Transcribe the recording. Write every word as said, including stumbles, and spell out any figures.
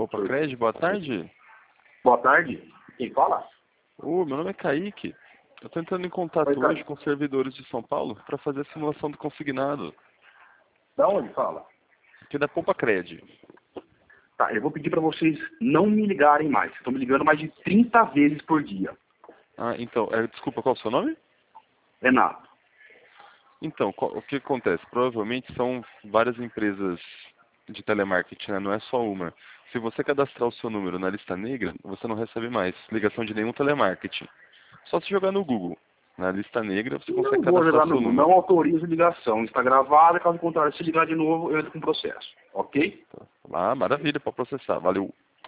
Opa, Cred, boa tarde. Boa tarde. Quem fala? Ô, meu nome é Kaique. Eu tô entrando em contato Oi, hoje com os servidores de São Paulo para fazer a simulação do consignado. Da onde fala? Aqui da Poupa Cred. Tá, eu vou pedir para vocês não me ligarem mais. Vocês estão me ligando mais de trinta vezes por dia. Ah, então, é, desculpa, qual é o seu nome? Renato. Então, qual- o que acontece? Provavelmente são várias empresas de telemarketing, né? Não é só uma. Se você cadastrar o seu número na lista negra, você não recebe mais ligação de nenhum telemarketing. Só se jogar no Google. Na lista negra, você consegue Não vou cadastrar jogar o no seu Google. número. Não autorizo ligação. Está gravado. Caso contrário, se ligar de novo, eu entro com processo. Ok? Ah, maravilha, para processar. Valeu.